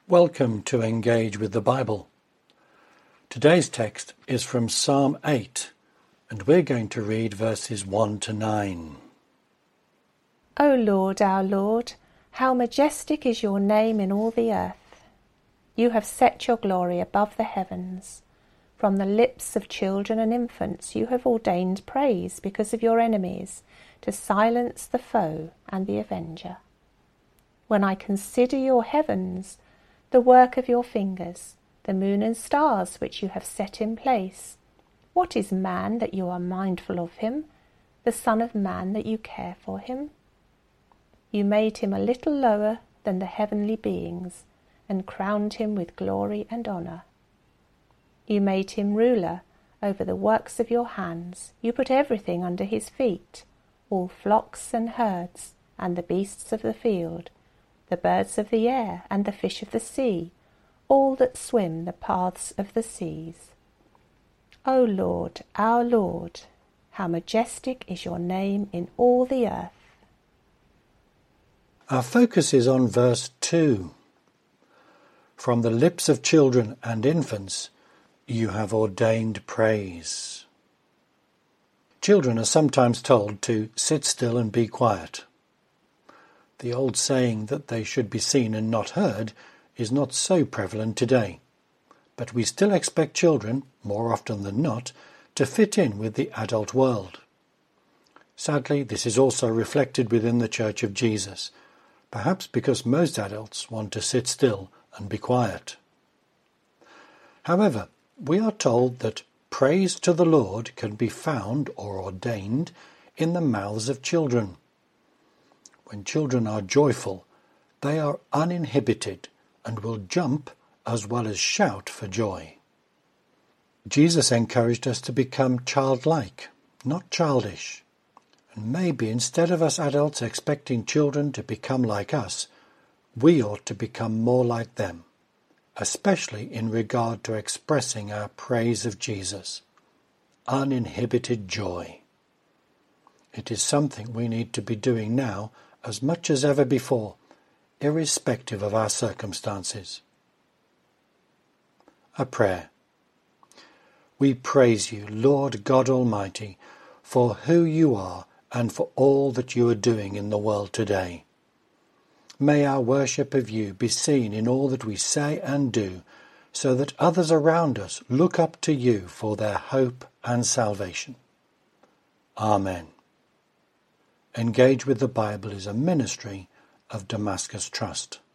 Welcome to Engage with the Bible. Today's text is from Psalm 8, and we're going to read verses 1 to 9. O Lord, our Lord, how majestic is your name in all the earth. You have set your glory above the heavens. From the lips of children and infants you have ordained praise because of your enemies, to silence the foe and the avenger. When I consider your heavens, the work of your fingers, the moon and stars which you have set in place, what is man that you are mindful of him, the son of man that you care for him? You made him a little lower than the heavenly beings, and crowned him with glory and honour. You made him ruler over the works of your hands. You put everything under his feet, all flocks and herds, and the beasts of the field, the birds of the air, and the fish of the sea, all that swim the paths of the seas. O Lord, our Lord, how majestic is your name in all the earth. Our focus is on verse 2. From the lips of children and infants you have ordained praise. Children are sometimes told to sit still and be quiet. The old saying that they should be seen and not heard is not so prevalent today, but we still expect children, more often than not, to fit in with the adult world. Sadly, this is also reflected within the Church of Jesus, perhaps because most adults want to sit still and be quiet. However, we are told that praise to the Lord can be found or ordained in the mouths of children. When children are joyful, they are uninhibited and will jump as well as shout for joy. Jesus encouraged us to become childlike, not childish. And maybe instead of us adults expecting children to become like us, we ought to become more like them, especially in regard to expressing our praise of Jesus. Uninhibited joy. It is something we need to be doing now as much as ever before, irrespective of our circumstances. A prayer. We praise you, Lord God Almighty, for who you are and for all that you are doing in the world today. May our worship of you be seen in all that we say and do, so that others around us look up to you for their hope and salvation. Amen. Engage with the Bible is a ministry of Damascus Trust.